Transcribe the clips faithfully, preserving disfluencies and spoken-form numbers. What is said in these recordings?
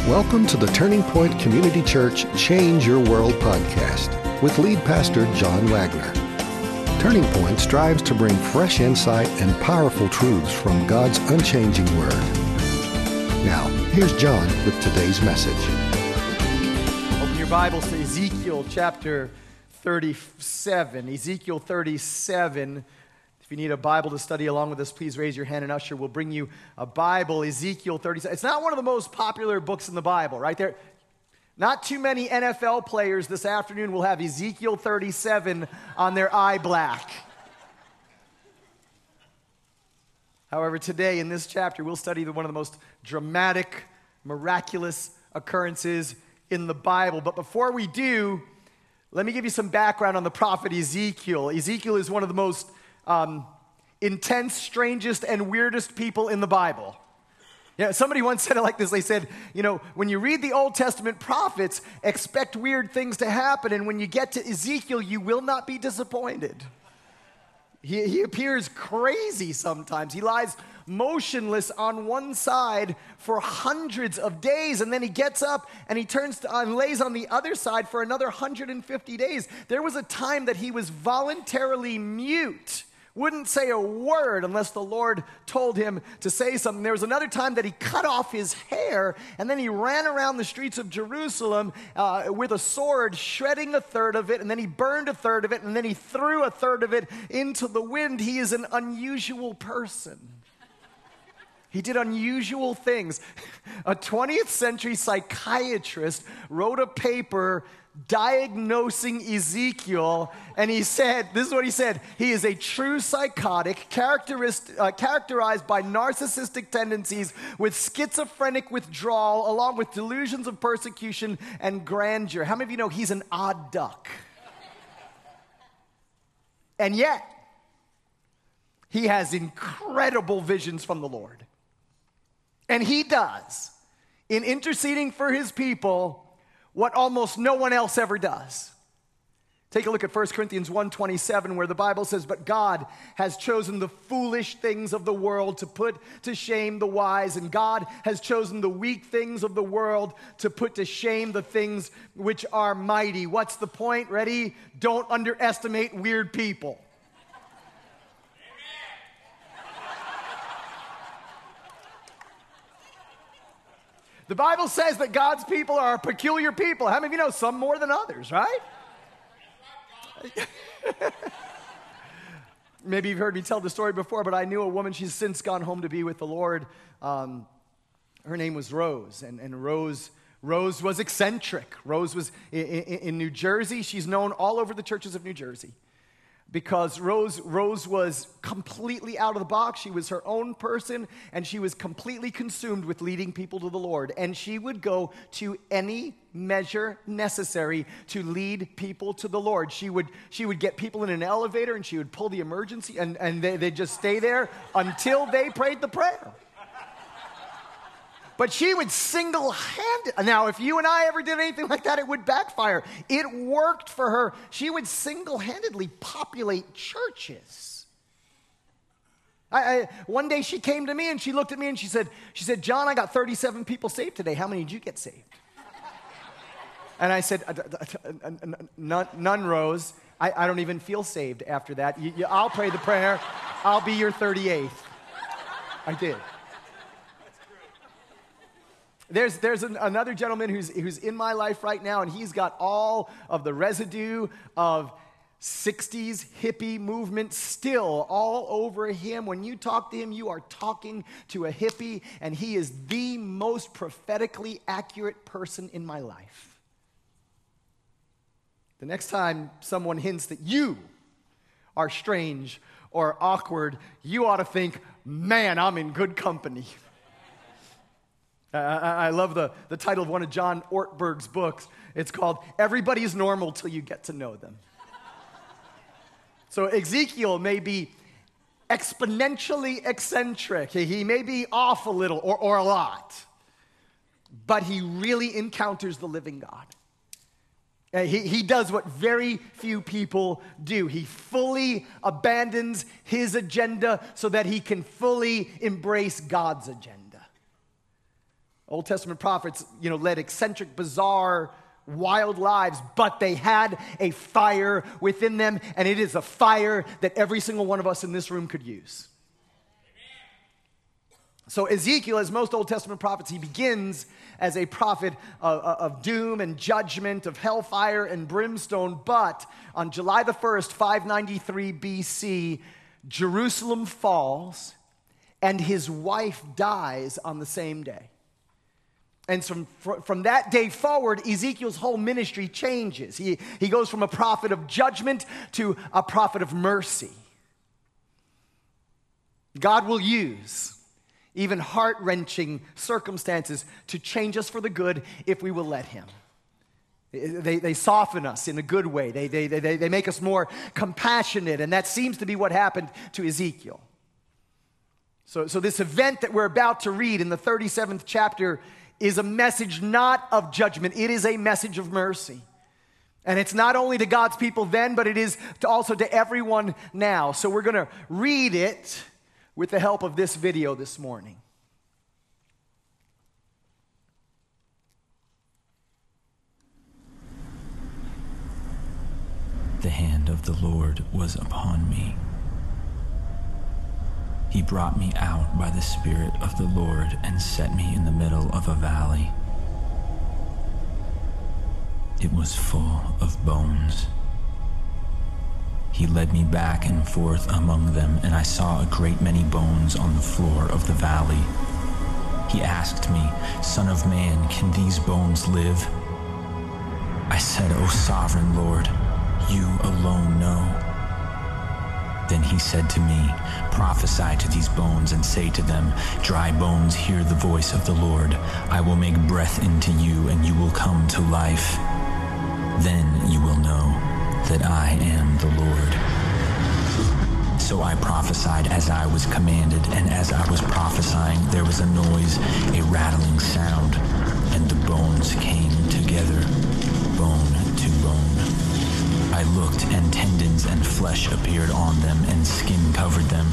Welcome to the Turning Point Community Church Change Your World podcast with lead pastor John Wagner. Turning Point strives to bring fresh insight and powerful truths from God's unchanging Word. Now, here's John with today's message. Open your Bibles to Ezekiel chapter thirty-seven. Ezekiel thirty-seven. If you need a Bible to study along with us, please raise your hand and Usher will bring you a Bible. Ezekiel thirty-seven. It's not one of the most popular books in the Bible, right there. Not too many N F L players this afternoon will have Ezekiel thirty-seven on their eye black. However, today in this chapter, we'll study the, one of the most dramatic, miraculous occurrences in the Bible. But before we do, let me give you some background on the prophet Ezekiel. Ezekiel is one of the most Um, intense, strangest, and weirdest people in the Bible. Yeah, somebody once said it like this. They said, you know, when you read the Old Testament prophets, expect weird things to happen, and when you get to Ezekiel, you will not be disappointed. He, he appears crazy sometimes. He lies motionless on one side for hundreds of days, and then he gets up and he turns to, and lays on the other side for another one hundred fifty days. There was a time that he was voluntarily mute. Wouldn't say a word unless the Lord told him to say something. There was another time that he cut off his hair, and then he ran around the streets of Jerusalem uh, with a sword, shredding a third of it, and then he burned a third of it, and then he threw a third of it into the wind. He is an unusual person. He did unusual things. A twentieth century psychiatrist wrote a paper diagnosing Ezekiel, and he said, this is what he said: he is a true psychotic, characterist, uh, characterized by narcissistic tendencies with schizophrenic withdrawal, along with delusions of persecution and grandeur. How many of you know he's an odd duck? And yet, he has incredible visions from the Lord. And he does, in interceding for his people, what almost no one else ever does. Take a look at First Corinthians one twenty-seven, where the Bible says, "But God has chosen the foolish things of the world to put to shame the wise, and God has chosen the weak things of the world to put to shame the things which are mighty." What's the point? Ready? Don't underestimate weird people. The Bible says that God's people are a peculiar people. How many of you know some more than others, right? Maybe you've heard me tell the story before, but I knew a woman. She's since gone home to be with the Lord. Um, her name was Rose, and, and Rose Rose was eccentric. Rose was in, in, in New Jersey. She's known all over the churches of New Jersey, because Rose, Rose was completely out of the box. She was her own person, and she was completely consumed with leading people to the Lord. And she would go to any measure necessary to lead people to the Lord. She would, she would get people in an elevator, and she would pull the emergency, and, and they, they'd just stay there until they prayed the prayer. But she would single-handed, now if you and I ever did anything like that, it would backfire. It worked for her. She would single-handedly populate churches. I, I, one day she came to me and she looked at me and she said, she said, "John, I got thirty-seven people saved today. How many did you get saved?" And I said, none, none Rose. I, I don't even feel saved after that. You, you, I'll pray the prayer. I'll be your thirty-eighth. I did. There's, there's an, another gentleman who's, who's in my life right now, and he's got all of the residue of sixties hippie movement still all over him. When you talk to him, you are talking to a hippie, and he is the most prophetically accurate person in my life. The next time someone hints that you are strange or awkward, you ought to think, "Man, I'm in good company." Uh, I, I love the, the title of one of John Ortberg's books. It's called "Everybody's Normal Till You Get to Know Them." So Ezekiel may be exponentially eccentric. He may be off a little or, or a lot, but he really encounters the living God. Uh, he, he does what very few people do. He fully abandons his agenda so that he can fully embrace God's agenda. Old Testament prophets, you know, led eccentric, bizarre, wild lives, but they had a fire within them, and it is a fire that every single one of us in this room could use. So Ezekiel, as most Old Testament prophets, he begins as a prophet of, of doom and judgment, of hellfire and brimstone, but on July the first, five ninety-three B C, Jerusalem falls, and his wife dies on the same day. And from, from that day forward, Ezekiel's whole ministry changes. He, he goes from a prophet of judgment to a prophet of mercy. God will use even heart-wrenching circumstances to change us for the good if we will let him. They, they soften us in a good way. They, they, they, they make us more compassionate, and that seems to be what happened to Ezekiel. So, so this event that we're about to read in the thirty-seventh chapter is a message not of judgment. It is a message of mercy. And it's not only to God's people then, but it is to also to everyone now. So we're going to read it with the help of this video this morning. The hand of the Lord was upon me. He brought me out by the Spirit of the Lord and set me in the middle of a valley. It was full of bones. He led me back and forth among them, and I saw a great many bones on the floor of the valley. He asked me, "Son of man, can these bones live?" I said, "O sovereign Lord, you alone know." Then he said to me, "Prophesy to these bones and say to them, dry bones, hear the voice of the Lord. I will make breath into you, and you will come to life. Then you will know that I am the Lord." So I prophesied as I was commanded, and as I was prophesying, there was a noise, a rattling sound, and the bones came together, bone to bone. I looked, and tendons and flesh appeared on them, and skin covered them.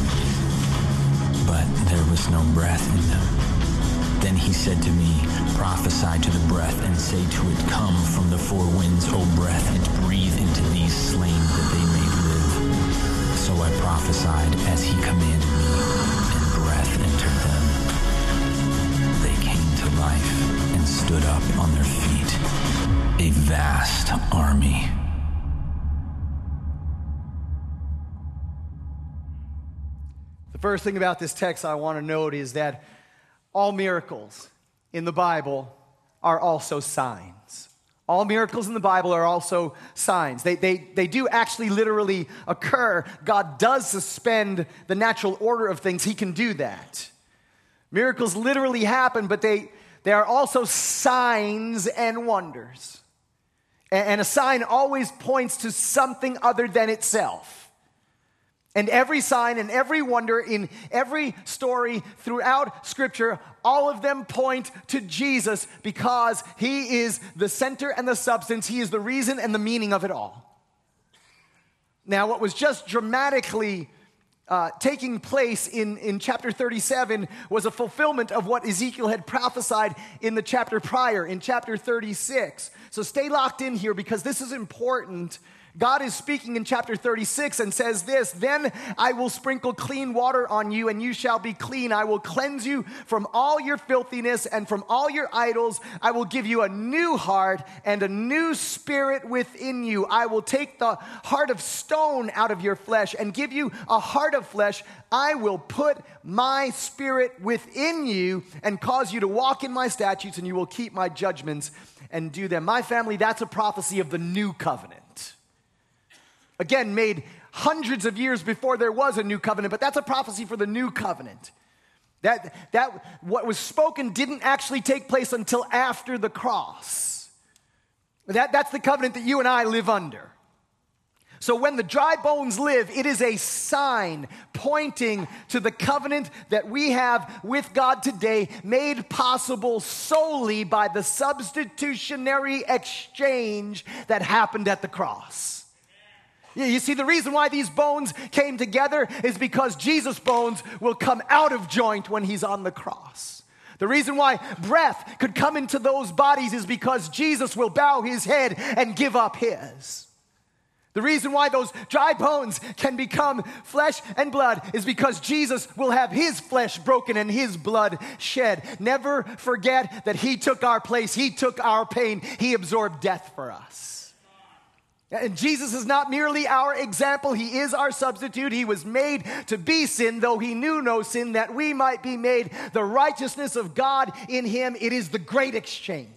But there was no breath in them. Then he said to me, "Prophesy to the breath, and say to it, come from the four winds, O breath, and breathe into these slain that they may live." So I prophesied as he commanded me, and breath entered them. They came to life and stood up on their feet, a vast army. The first thing about this text I want to note is that all miracles in the Bible are also signs. All miracles in the Bible are also signs. They, they, they do actually literally occur. God does suspend the natural order of things. He can do that. Miracles literally happen, but they, they are also signs and wonders. And, and a sign always points to something other than itself. And every sign and every wonder in every story throughout Scripture, all of them point to Jesus because he is the center and the substance. He is the reason and the meaning of it all. Now, what was just dramatically uh, taking place in, in chapter thirty-seven was a fulfillment of what Ezekiel had prophesied in the chapter prior, in chapter thirty-six. So stay locked in here because this is important. God is speaking in chapter thirty-six and says this, "Then I will sprinkle clean water on you, and you shall be clean. I will cleanse you from all your filthiness and from all your idols. I will give you a new heart and a new spirit within you. I will take the heart of stone out of your flesh and give you a heart of flesh. I will put my spirit within you and cause you to walk in my statutes, and you will keep my judgments and do them." My family, that's a prophecy of the new covenant. Again, made hundreds of years before there was a new covenant, but that's a prophecy for the new covenant. That, that what was spoken didn't actually take place until after the cross. That, that's the covenant that you and I live under. So when the dry bones live, it is a sign pointing to the covenant that we have with God today, made possible solely by the substitutionary exchange that happened at the cross. You see, the reason why these bones came together is because Jesus' bones will come out of joint when he's on the cross. The reason why breath could come into those bodies is because Jesus will bow his head and give up his. The reason why those dry bones can become flesh and blood is because Jesus will have his flesh broken and his blood shed. Never forget that he took our place. He took our pain. He absorbed death for us. And Jesus is not merely our example. He is our substitute. He was made to be sin, though he knew no sin, that we might be made the righteousness of God in him. It is the great exchange.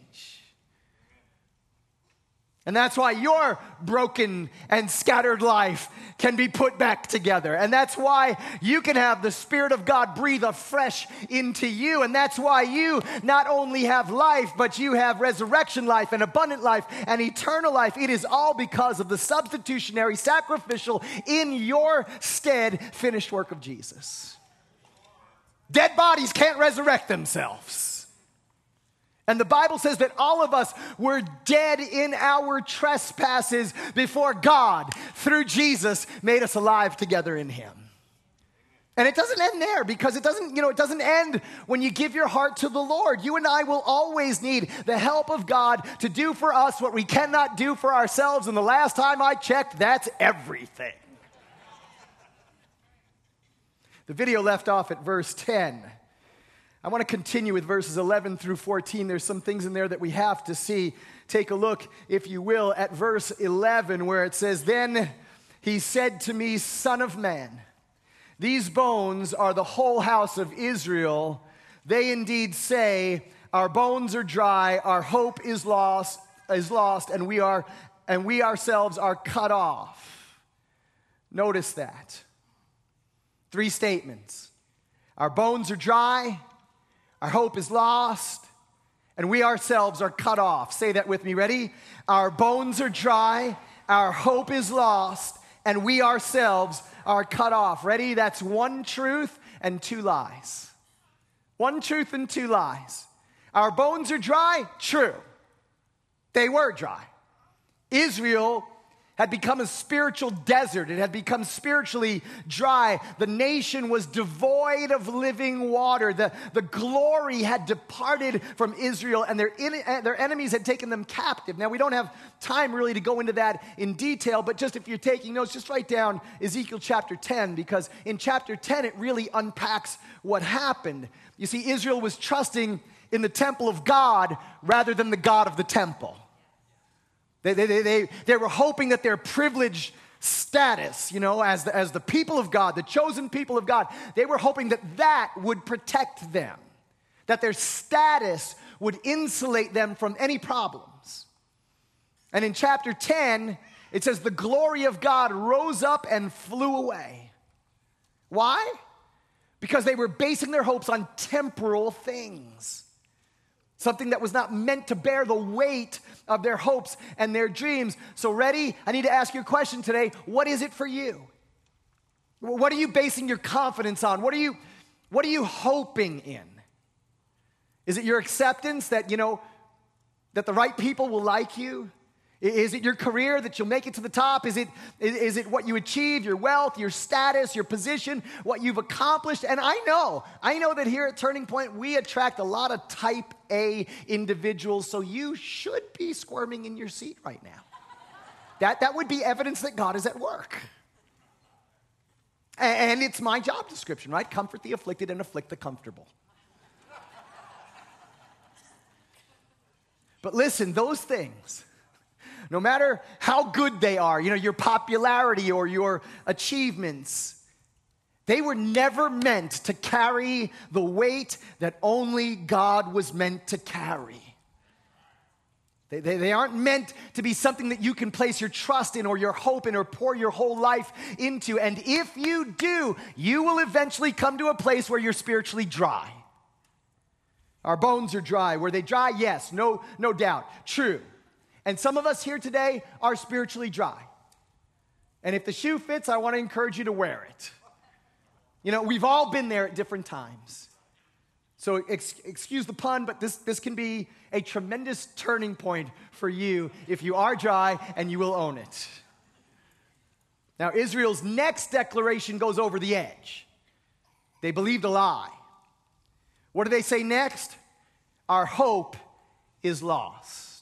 And that's why your broken and scattered life can be put back together. And that's why you can have the Spirit of God breathe afresh into you. And that's why you not only have life, but you have resurrection life and abundant life and eternal life. It is all because of the substitutionary, sacrificial, in your stead, finished work of Jesus. Dead bodies can't resurrect themselves. And the Bible says that all of us were dead in our trespasses before God, through Jesus, made us alive together in him. And it doesn't end there, because it doesn't, you know, it doesn't end when you give your heart to the Lord. You and I will always need the help of God to do for us what we cannot do for ourselves. And the last time I checked, that's everything. The video left off at verse ten. I want to continue with verses eleven through fourteen. There's some things in there that we have to see. Take a look, if you will, at verse eleven, where it says, "Then he said to me, Son of man, these bones are the whole house of Israel. They indeed say, our bones are dry, our hope is lost, is lost, and we are, and we ourselves are cut off." Notice that. Three statements. Our bones are dry, our hope is lost, and we ourselves are cut off. Say that with me. Ready? Our bones are dry, our hope is lost, and we ourselves are cut off. Ready? That's one truth and two lies. One truth and two lies. Our bones are dry? True. They were dry. Israel had become a spiritual desert. It had become spiritually dry. The nation was devoid of living water. The, the glory had departed from Israel, and their, in, their enemies had taken them captive. Now, we don't have time really to go into that in detail, but just if you're taking notes, just write down Ezekiel chapter ten, because in chapter ten, it really unpacks what happened. You see, Israel was trusting in the temple of God rather than the God of the temple. They, they, they, they, they were hoping that their privileged status, you know, as the, as the people of God, the chosen people of God, they were hoping that that would protect them, that their status would insulate them from any problems. And in chapter ten, it says the glory of God rose up and flew away. Why? Because they were basing their hopes on temporal things. Something that was not meant to bear the weight of their hopes and their dreams. So ready? I need to ask you a question today. What is it for you? What are you basing your confidence on? What are you, what are you hoping in? Is it your acceptance that, you know, that the right people will like you? Is it your career, that you'll make it to the top? Is it, is it what you achieve, your wealth, your status, your position, what you've accomplished? And I know, I know that here at Turning Point, we attract a lot of type A individuals, so you should be squirming in your seat right now. That, that would be evidence that God is at work. And it's my job description, right? Comfort the afflicted and afflict the comfortable. But listen, those things, no matter how good they are, you know, your popularity or your achievements, they were never meant to carry the weight that only God was meant to carry. They, they, they aren't meant to be something that you can place your trust in or your hope in or pour your whole life into. And if you do, you will eventually come to a place where you're spiritually dry. Our bones are dry. Were they dry? Yes, no, no doubt. True. And some of us here today are spiritually dry. And if the shoe fits, I want to encourage you to wear it. You know, we've all been there at different times. So ex- excuse the pun, but this, this can be a tremendous turning point for you if you are dry, and you will own it. Now, Israel's next declaration goes over the edge. They believed a lie. What do they say next? Our hope is lost.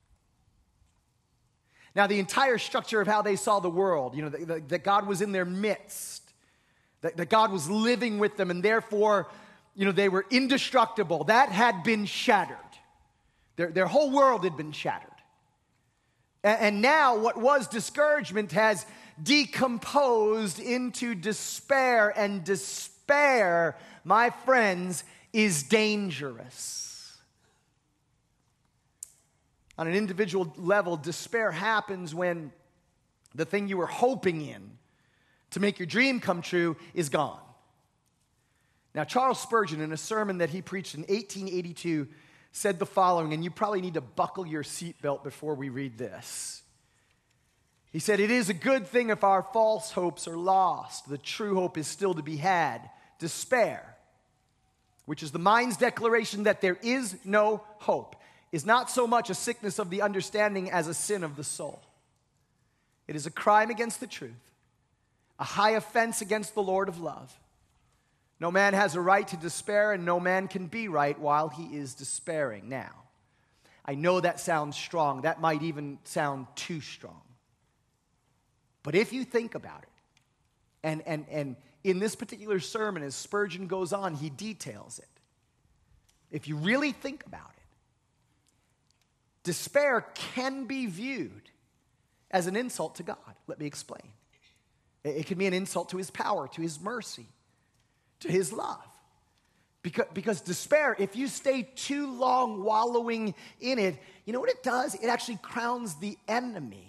Now, the entire structure of how they saw the world, you know, that, that God was in their midst, that, that God was living with them, and therefore, you know, they were indestructible, that had been shattered. Their, their whole world had been shattered. And, and now what was discouragement has decomposed into despair, and despair, my friends, is dangerous. On an individual level, despair happens when the thing you were hoping in to make your dream come true is gone. Now, Charles Spurgeon, in a sermon that he preached in eighteen eighty-two, said the following, and you probably need to buckle your seatbelt before we read this. He said, "It is a good thing if our false hopes are lost. The true hope is still to be had. Despair, which is the mind's declaration that there is no hope, is not so much a sickness of the understanding as a sin of the soul. It is a crime against the truth, a high offense against the Lord of love. No man has a right to despair, and no man can be right while he is despairing." Now, I know that sounds strong. That might even sound too strong. But if you think about it, and, and, and in this particular sermon, as Spurgeon goes on, he details it. If you really think about it, despair can be viewed as an insult to God. Let me explain. It can be an insult to his power, to his mercy, to his love. Because, because despair, if you stay too long wallowing in it, you know what it does? It actually crowns the enemy.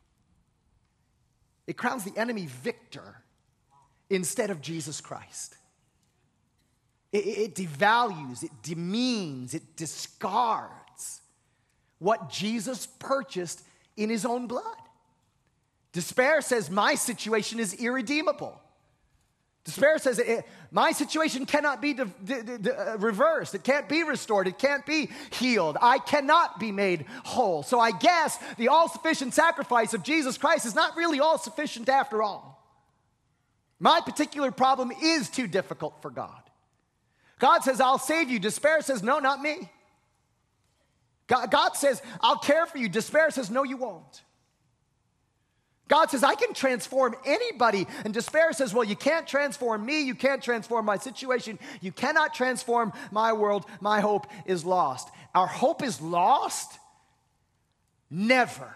It crowns the enemy victor instead of Jesus Christ. It, it devalues, it demeans, it discards what Jesus purchased in his own blood. Despair says, my situation is irredeemable. Despair says, it, my situation cannot be de- de- de- uh, reversed. It can't be restored. It can't be healed. I cannot be made whole. So I guess the all-sufficient sacrifice of Jesus Christ is not really all-sufficient after all. My particular problem is too difficult for God. God says, I'll save you. Despair says, no, not me. God, God says, I'll care for you. Despair says, no, you won't. God says, I can transform anybody. And despair says, well, you can't transform me. You can't transform my situation. You cannot transform my world. My hope is lost. Our hope is lost? Never.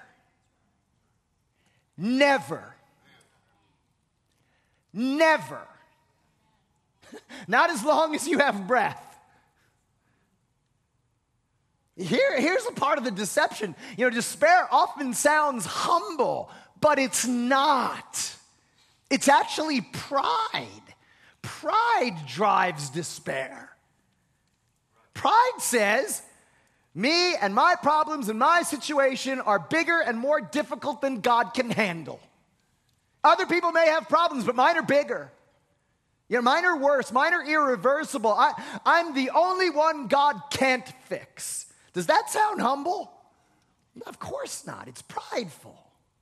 Never. Never. Not as long as you have breath. Here, here's a part of the deception. You know, despair often sounds humble, but it's not. It's actually pride. Pride drives despair. Pride says, me and my problems and my situation are bigger and more difficult than God can handle. Other people may have problems, but mine are bigger. You know, mine are worse. Mine are irreversible. I, I'm the only one God can't fix. Does that sound humble? Of course not. It's prideful.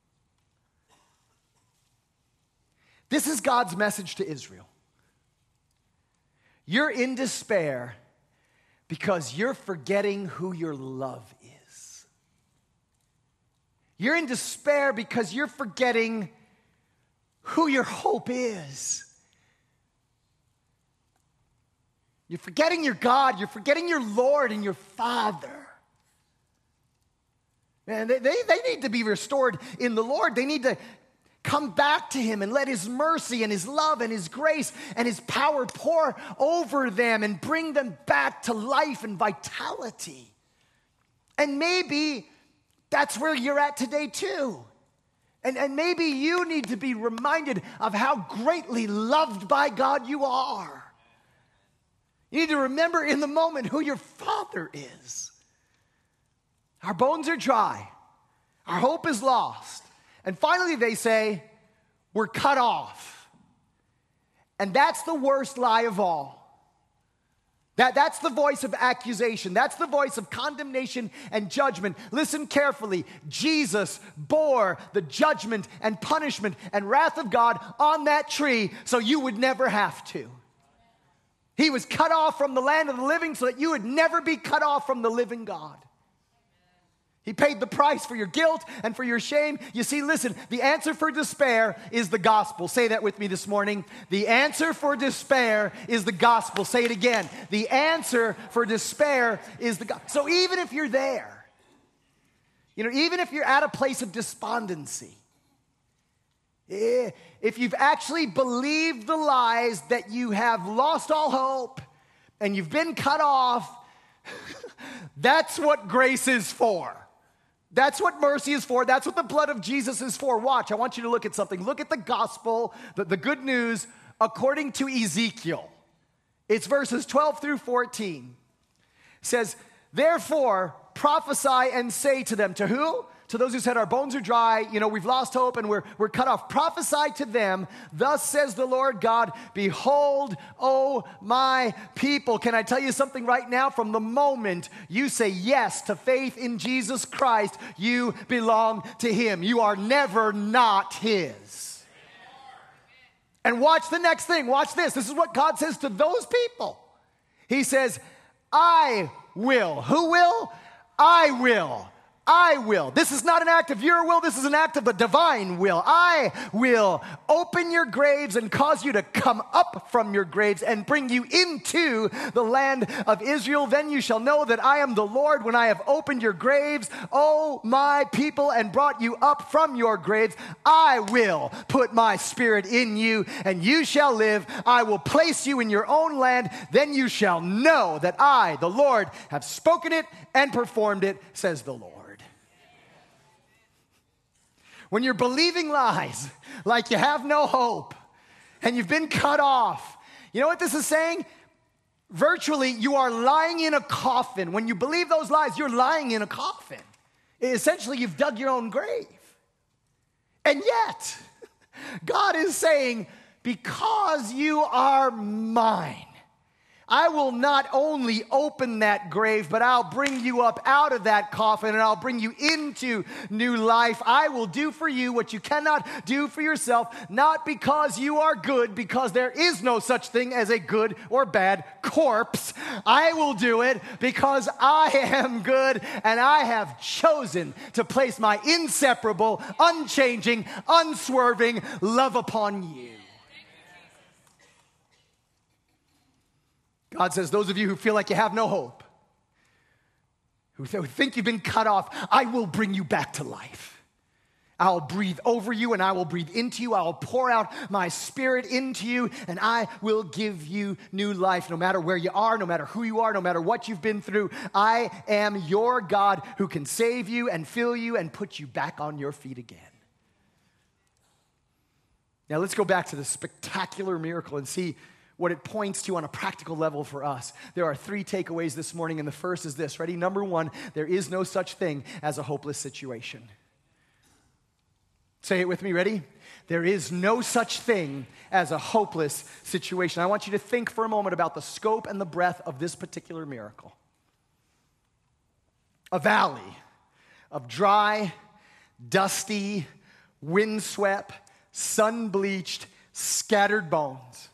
This is God's message to Israel. You're in despair because you're forgetting who your love is. You're in despair because you're forgetting who your hope is. You're forgetting your God. You're forgetting your Lord and your Father. Man, they, they, they need to be restored in the Lord. They need to come back to him and let his mercy and his love and his grace and his power pour over them and bring them back to life and vitality. And maybe that's where you're at today too. And, and maybe you need to be reminded of how greatly loved by God you are. You need to remember in the moment who your Father is. Our bones are dry. Our hope is lost. And finally they say, we're cut off. And that's the worst lie of all. That, that's the voice of accusation. That's the voice of condemnation and judgment. Listen carefully. Jesus bore the judgment and punishment and wrath of God on that tree so you would never have to. He was cut off from the land of the living so that you would never be cut off from the living God. He paid the price for your guilt and for your shame. You see, listen, the answer for despair is the gospel. Say that with me this morning. The answer for despair is the gospel. Say it again. The answer for despair is the gospel. So even if you're there, you know, even if you're at a place of despondency, if you've actually believed the lies that you have lost all hope and you've been cut off, that's what grace is for. That's what mercy is for. That's what the blood of Jesus is for. Watch, I want you to look at something. Look at the gospel, the, the good news, according to Ezekiel. It's verses twelve through fourteen. It says, therefore, prophesy and say to them, to who? To those who said, our bones are dry, you know, we've lost hope and we're, we're cut off. Prophesy to them, thus says the Lord God, behold, O my people. Can I tell you something right now? From the moment you say yes to faith in Jesus Christ, you belong to him. You are never not his. And watch the next thing. Watch this. This is what God says to those people. He says, I will. Who will? I will. I will. This is not an act of your will. This is an act of the divine will. I will open your graves and cause you to come up from your graves and bring you into the land of Israel. Then you shall know that I am the Lord when I have opened your graves, O my people, and brought you up from your graves. I will put my spirit in you and you shall live. I will place you in your own land. Then you shall know that I, the Lord, have spoken it and performed it, says the Lord. When you're believing lies like you have no hope and you've been cut off, you know what this is saying? Virtually, you are lying in a coffin. When you believe those lies, you're lying in a coffin. Essentially, you've dug your own grave. And yet, God is saying, because you are mine, I will not only open that grave, but I'll bring you up out of that coffin and I'll bring you into new life. I will do for you what you cannot do for yourself, not because you are good, because there is no such thing as a good or bad corpse. I will do it because I am good and I have chosen to place my inseparable, unchanging, unswerving love upon you. God says, those of you who feel like you have no hope, who think you've been cut off, I will bring you back to life. I'll breathe over you and I will breathe into you. I'll pour out my spirit into you and I will give you new life. No matter where you are, no matter who you are, no matter what you've been through, I am your God who can save you and fill you and put you back on your feet again. Now let's go back to the spectacular miracle and see what it points to on a practical level for us. There are three takeaways this morning, and the first is this. Ready? Number one, there is no such thing as a hopeless situation. Say it with me. Ready? There is no such thing as a hopeless situation. I want you to think for a moment about the scope and the breadth of this particular miracle. A valley of dry, dusty, windswept, sun-bleached, scattered bones.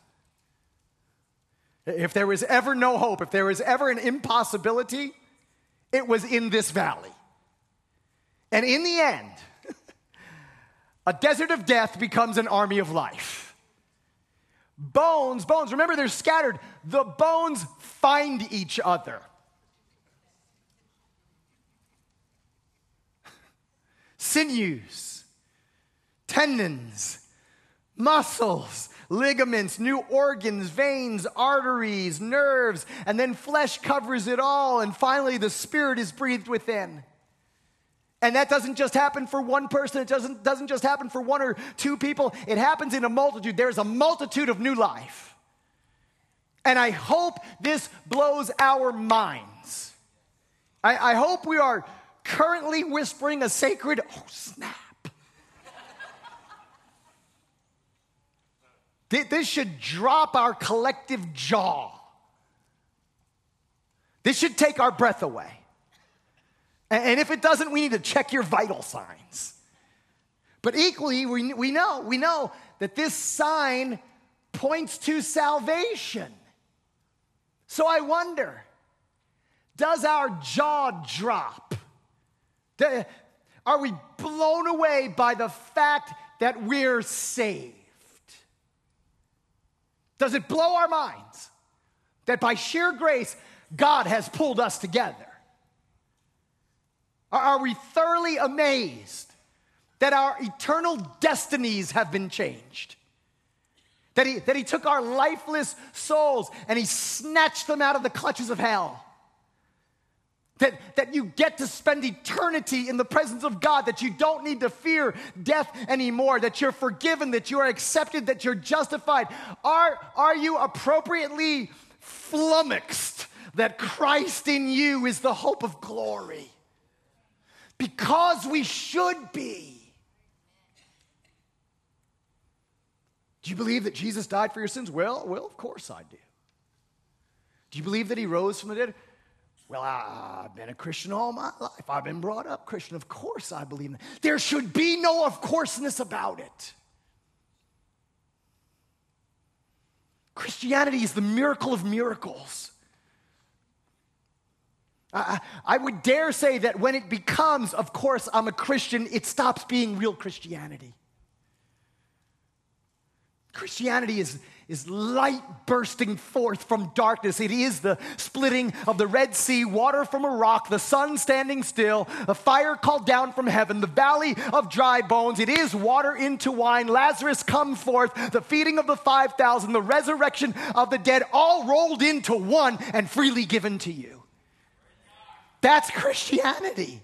If there was ever no hope, if there was ever an impossibility, it was in this valley. And in the end, a desert of death becomes an army of life. Bones, bones, remember they're scattered. The bones find each other. Sinews, tendons, muscles, ligaments, new organs, veins, arteries, nerves, and then flesh covers it all, and finally the spirit is breathed within. And that doesn't just happen for one person. It doesn't, doesn't just happen for one or two people. It happens in a multitude. There's a multitude of new life. And I hope this blows our minds. I, I hope we are currently whispering a sacred, oh snap. This should drop our collective jaw. This should take our breath away. And if it doesn't, we need to check your vital signs. But equally, we, we know, we know that this sign points to salvation. So I wonder, does our jaw drop? Are we blown away by the fact that we're saved? Does it blow our minds that by sheer grace, God has pulled us together? Are we thoroughly amazed that our eternal destinies have been changed? That he, that he took our lifeless souls and he snatched them out of the clutches of hell? That, that you get to spend eternity in the presence of God, that you don't need to fear death anymore, that you're forgiven, that you are accepted, that you're justified. Are, are you appropriately flummoxed that Christ in you is the hope of glory? Because we should be. Do you believe that Jesus died for your sins? Well, well, of course I do. Do you believe that he rose from the dead? Well, I, I've been a Christian all my life. I've been brought up Christian. Of course I believe that. There should be no of courseness about it. Christianity is the miracle of miracles. I, I would dare say that when it becomes, of course, I'm a Christian, it stops being real Christianity. Christianity is, is light bursting forth from darkness. It is the splitting of the Red Sea, water from a rock, the sun standing still, a fire called down from heaven, the valley of dry bones. It is water into wine, Lazarus come forth, the feeding of the five thousand, the resurrection of the dead, all rolled into one and freely given to you. That's Christianity.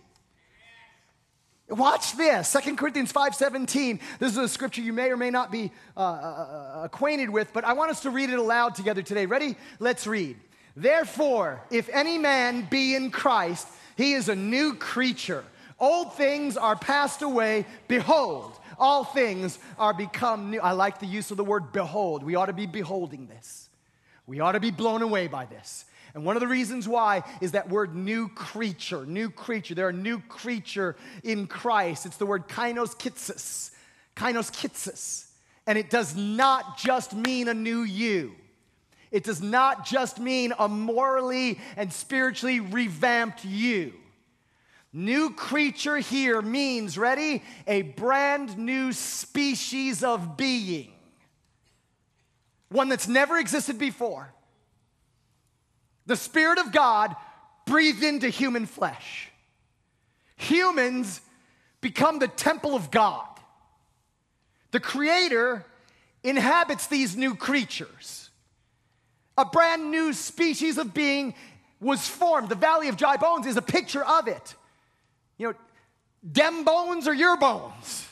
Watch this, Second Corinthians five seventeen. This is a scripture you may or may not be uh, uh, acquainted with, but I want us to read it aloud together today. Ready? Let's read. Therefore, if any man be in Christ, he is a new creature. Old things are passed away. Behold, all things are become new. I like the use of the word behold. We ought to be beholding this. We ought to be blown away by this. And one of the reasons why is that word new creature, new creature. They're a new creature in Christ. It's the word kainos kitsis, kainos kitsis. And it does not just mean a new you. It does not just mean a morally and spiritually revamped you. New creature here means, ready? A brand new species of being. One that's never existed before. The Spirit of God breathed into human flesh. Humans become the temple of God. The Creator inhabits these new creatures. A brand new species of being was formed. The Valley of Dry Bones is a picture of it. You know, them bones are your bones.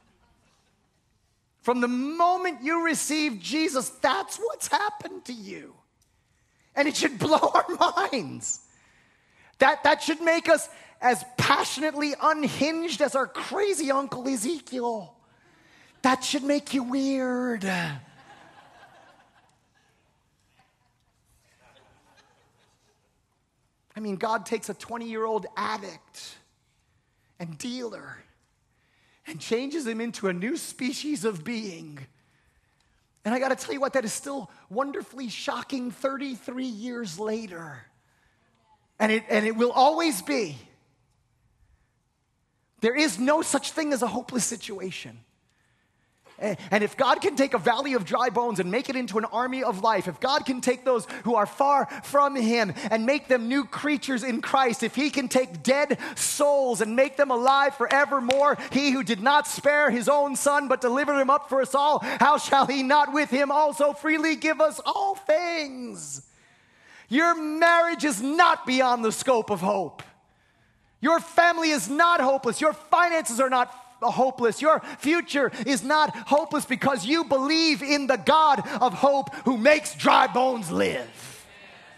From the moment you receive Jesus, that's what's happened to you. And it should blow our minds. That, that should make us as passionately unhinged as our crazy Uncle Ezekiel. That should make you weird. I mean, God takes a twenty-year-old addict and dealer and changes him into a new species of being. And I got to tell you what, that is still wonderfully shocking thirty-three years later. And it, and it will always be. There is no such thing as a hopeless situation. And if God can take a valley of dry bones and make it into an army of life, if God can take those who are far from him and make them new creatures in Christ, if he can take dead souls and make them alive forevermore, he who did not spare his own son but delivered him up for us all, how shall he not with him also freely give us all things? Your marriage is not beyond the scope of hope. Your family is not hopeless. Your finances are not hopeless. Your future is not hopeless because you believe in the God of hope who makes dry bones live.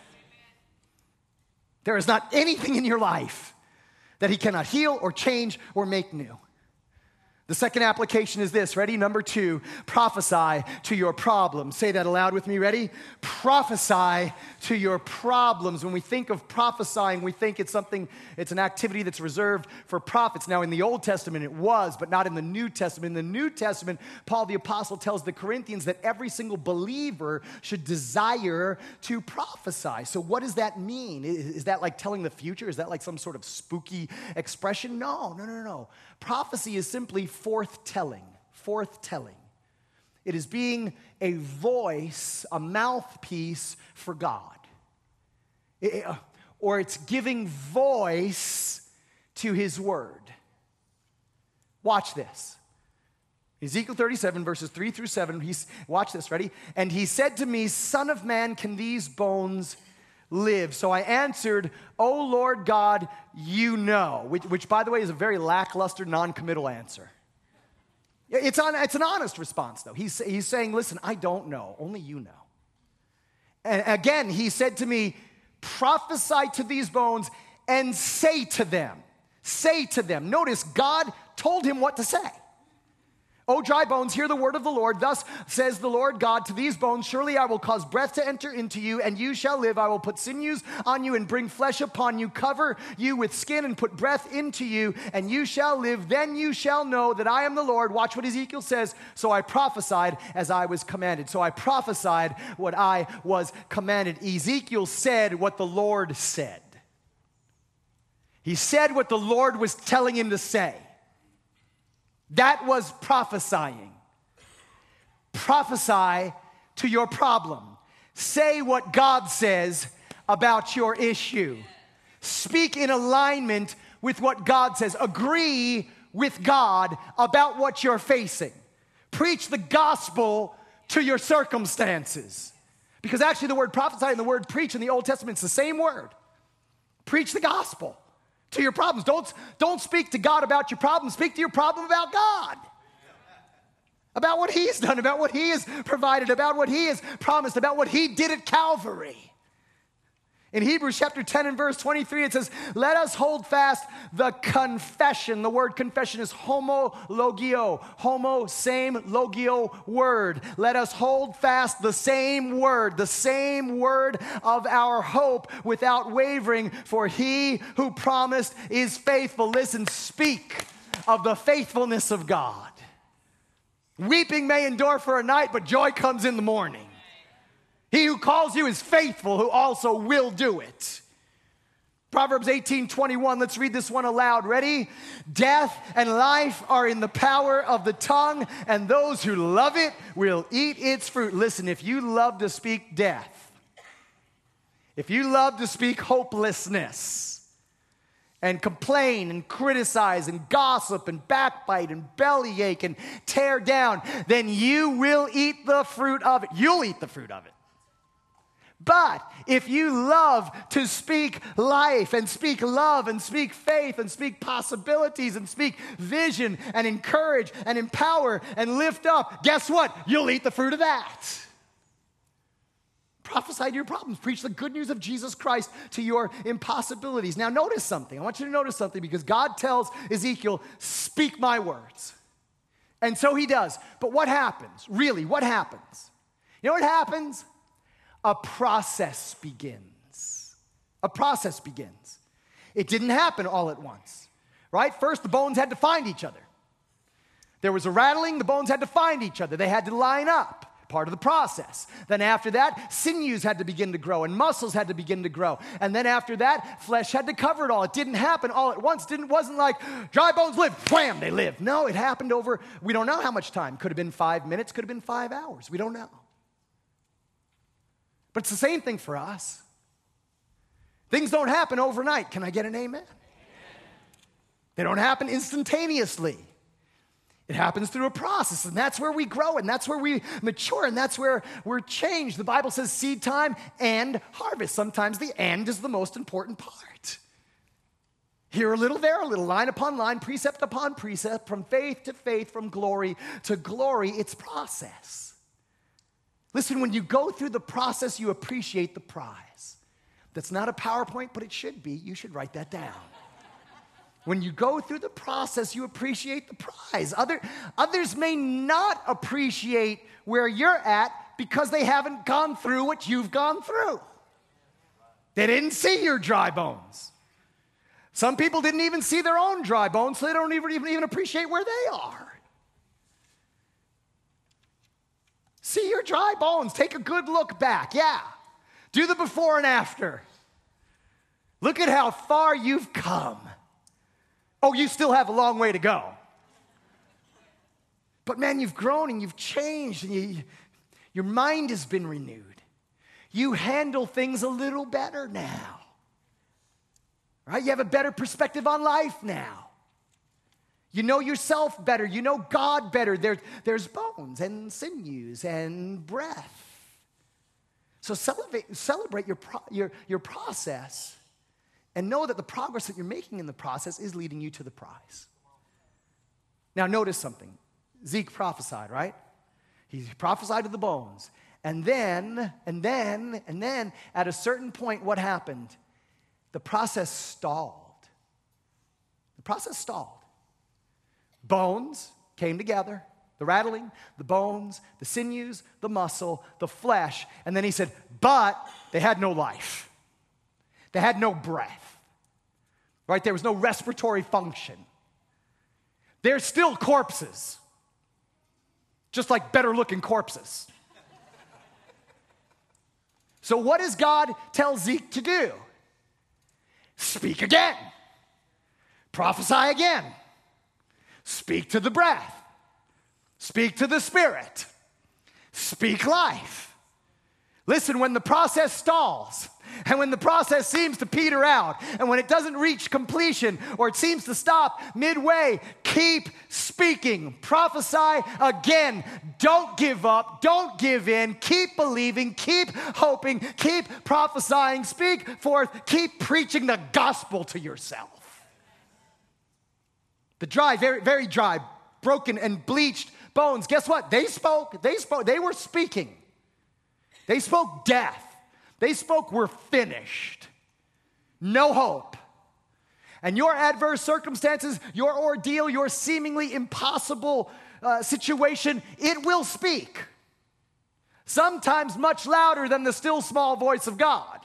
There is not anything in your life that he cannot heal or change or make new. The second application is this. Ready? Number two, prophesy to your problems. Say that aloud with me. Ready? Prophesy to your problems. When we think of prophesying, we think it's something, it's an activity that's reserved for prophets. Now, in the Old Testament, it was, but not in the New Testament. In the New Testament, Paul the Apostle tells the Corinthians that every single believer should desire to prophesy. So what does that mean? Is that like telling the future? Is that like some sort of spooky expression? No, no, no, no. Prophecy is simply forth-telling, forth-telling. It is being a voice, a mouthpiece for God. It, uh, or it's giving voice to his word. Watch this. Ezekiel thirty-seven, verses three through seven, he's, watch this, ready? And he said to me, Son of man, can these bones live? So I answered, O Lord God, you know, which, which by the way is a very lackluster, non-committal answer. It's, on, it's an honest response, though. He's, he's saying, listen, I don't know, only you know. And again, he said to me, prophesy to these bones and say to them, say to them. Notice, God told him what to say. O dry bones, hear the word of the Lord. Thus says the Lord God to these bones, surely I will cause breath to enter into you, and you shall live. I will put sinews on you and bring flesh upon you, cover you with skin and put breath into you, and you shall live. Then you shall know that I am the Lord. Watch what Ezekiel says. So I prophesied as I was commanded. So I prophesied what I was commanded. Ezekiel said what the Lord said. He said what the Lord was telling him to say. That was prophesying. Prophesy to your problem. Say what God says about your issue. Speak in alignment with what God says. Agree with God about what you're facing. Preach the gospel to your circumstances. Because actually the word prophesy and the word preach in the Old Testament is the same word. Preach the gospel to your problems. Don't, don't speak to God about your problem. Speak to your problem about God. About what he's done, about what he has provided, about what he has promised, about what he did at Calvary. In Hebrews chapter ten and verse twenty-three, it says, let us hold fast the confession. The word confession is homologio. Homo, same, logio, word. Let us hold fast the same word, the same word of our hope without wavering, for he who promised is faithful. Listen, speak of the faithfulness of God. Weeping may endure for a night, but joy comes in the morning. He who calls you is faithful, who also will do it. Proverbs eighteen twenty-one, let's read this one aloud. Ready? Death and life are in the power of the tongue, and those who love it will eat its fruit. Listen, if you love to speak death, if you love to speak hopelessness, and complain and criticize and gossip and backbite and bellyache and tear down, then you will eat the fruit of it. You'll eat the fruit of it. But if you love to speak life and speak love and speak faith and speak possibilities and speak vision and encourage and empower and lift up, guess what? You'll eat the fruit of that. Prophesy to your problems. Preach the good news of Jesus Christ to your impossibilities. Now notice something. I want you to notice something because God tells Ezekiel, speak my words. And so he does. But what happens? Really, what happens? You know what happens? A process begins. A process begins. It didn't happen all at once, right? First, the bones had to find each other. There was a rattling, the bones had to find each other. They had to line up, part of the process. Then after that, sinews had to begin to grow and muscles had to begin to grow. And then after that, flesh had to cover it all. It didn't happen all at once. It didn't, wasn't like, dry bones live, wham, they live. No, it happened over, we don't know how much time. Could have been five minutes, could have been five hours. We don't know. But it's the same thing for us. Things don't happen overnight. Can I get an amen? Amen. They don't happen instantaneously. It happens through a process, and that's where we grow, and that's where we mature, and that's where we're changed. The Bible says seed time and harvest. Sometimes the and is the most important part. Here a little, there a little, line upon line, precept upon precept, from faith to faith, from glory to glory. It's process. Listen, when you go through the process, you appreciate the prize. That's not a PowerPoint, but it should be. You should write that down. When you go through the process, you appreciate the prize. Other, others may not appreciate where you're at because they haven't gone through what you've gone through. They didn't see your dry bones. Some people didn't even see their own dry bones, so they don't even, even, even appreciate where they are. See your dry bones. Take a good look back. Yeah. Do the before and after. Look at how far you've come. Oh, you still have a long way to go. But man, you've grown and you've changed and you, your mind has been renewed. You handle things a little better now. Right? You have a better perspective on life now. You know yourself better. You know God better. There, there's bones and sinews and breath. So celebrate, celebrate your, pro, your, your process. And know that the progress that you're making in the process is leading you to the prize. Now notice something. Zeke prophesied, right? He prophesied to the bones. And then, and then, and then, at a certain point, what happened? The process stalled. The process stalled. Bones came together. The rattling, the bones, the sinews, the muscle, the flesh. And then he said, but they had no life. They had no breath, right? There was no respiratory function. They're still corpses, just like better looking corpses. So what does God tell Zeke to do? Speak again. Prophesy again. Speak to the breath. Speak to the spirit. Speak life. Listen, when the process stalls, and when the process seems to peter out, and when it doesn't reach completion, or it seems to stop midway, keep speaking. Prophesy again. Don't give up. Don't give in. Keep believing. Keep hoping. Keep prophesying. Speak forth. Keep preaching the gospel to yourself. The dry, very, very dry, broken and bleached bones, guess what? They spoke. They spoke. They were speaking. They spoke death. They spoke, we're finished. No hope. And your adverse circumstances, your ordeal, your seemingly impossible uh, situation, it will speak. Sometimes much louder than the still small voice of God.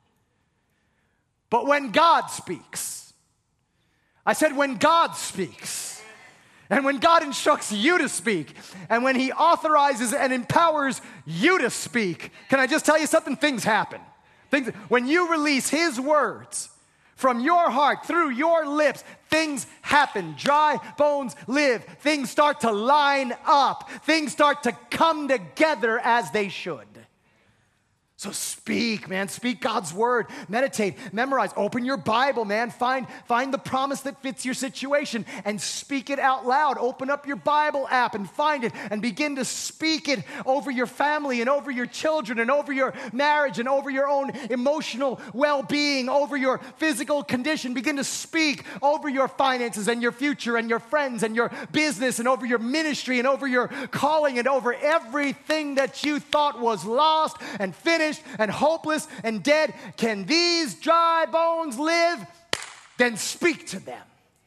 But when God speaks, I said when God speaks, and when God instructs you to speak, and when he authorizes and empowers you to speak, can I just tell you something? Things happen. Things, when you release his words from your heart, through your lips, things happen. Dry bones live. Things start to line up. Things start to come together as they should. So speak, man. Speak God's word. Meditate, memorize, open your Bible, man. Find, find the promise that fits your situation and speak it out loud. Open up your Bible app and find it and begin to speak it over your family and over your children and over your marriage and over your own emotional well-being, over your physical condition. Begin to speak over your finances and your future and your friends and your business and over your ministry and over your calling and over everything that you thought was lost and finished and hopeless and dead. Can these dry bones live? Then speak to them.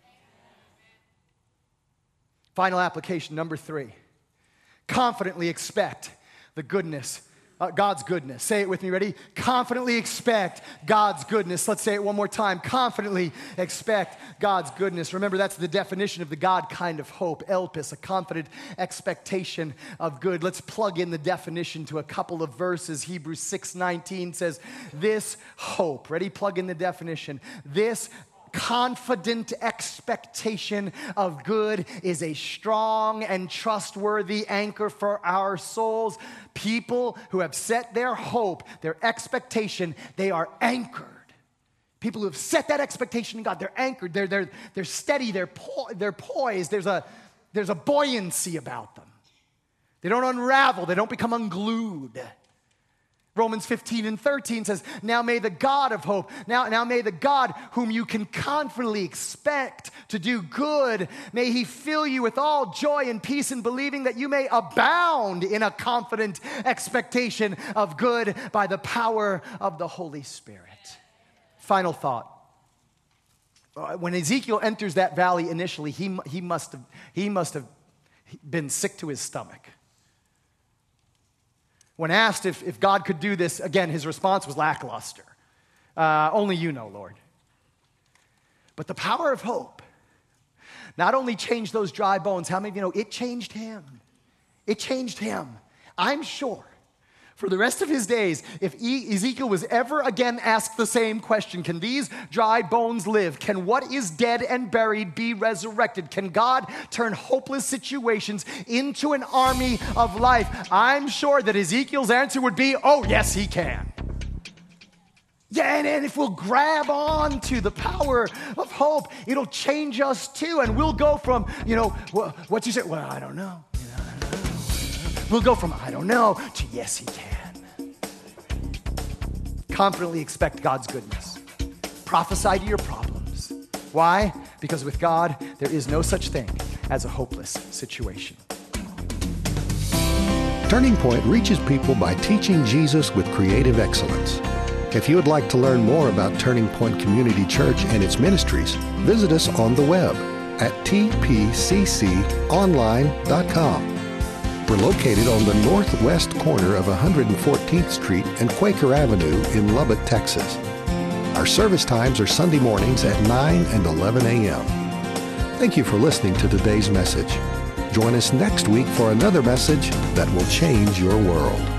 Final application, number three. Confidently expect the goodness, uh, God's goodness. Say it with me, ready? Confidently expect God's goodness. Let's say it one more time. Confidently expect God's goodness. Remember, that's the definition of the God kind of hope. Elpis, a confident expectation of good. Let's plug in the definition to a couple of verses. Hebrews six nineteen says, this hope. Ready? Plug in the definition. This confident expectation of good is a strong and trustworthy anchor for our souls. People who have set their hope, their expectation, they are anchored. People who have set that expectation in God, they're anchored, they're, they're, they're steady, they're, po- they're poised, there's a, there's a buoyancy about them. They don't unravel, they don't become unglued. Romans fifteen and thirteen says, now may the God of hope, now, now may the God whom you can confidently expect to do good, may he fill you with all joy and peace in believing that you may abound in a confident expectation of good by the power of the Holy Spirit. Final thought. When Ezekiel enters that valley initially, he, he, must have, he must have been sick to his stomach. When asked if, if God could do this, again, his response was lackluster. Uh, only you know, Lord. But the power of hope not only changed those dry bones, how many of you know it changed him? It changed him. I'm sure for the rest of his days, if Ezekiel was ever again asked the same question, can these dry bones live? Can what is dead and buried be resurrected? Can God turn hopeless situations into an army of life? I'm sure that Ezekiel's answer would be, oh, yes, he can. Yeah, and, and if we'll grab on to the power of hope, it'll change us too. And we'll go from, you know, well, what you say? Well, I don't know. You know, I don't know. We'll go from I don't know to yes, he can. Confidently expect God's goodness. Prophesy to your problems. Why? Because with God, there is no such thing as a hopeless situation. Turning Point reaches people by teaching Jesus with creative excellence. If you would like to learn more about Turning Point Community Church and its ministries, visit us on the web at t p c c online dot com. We're located on the northwest corner of one hundred fourteenth Street and Quaker Avenue in Lubbock, Texas. Our service times are Sunday mornings at nine and eleven a.m. Thank you for listening to today's message. Join us next week for another message that will change your world.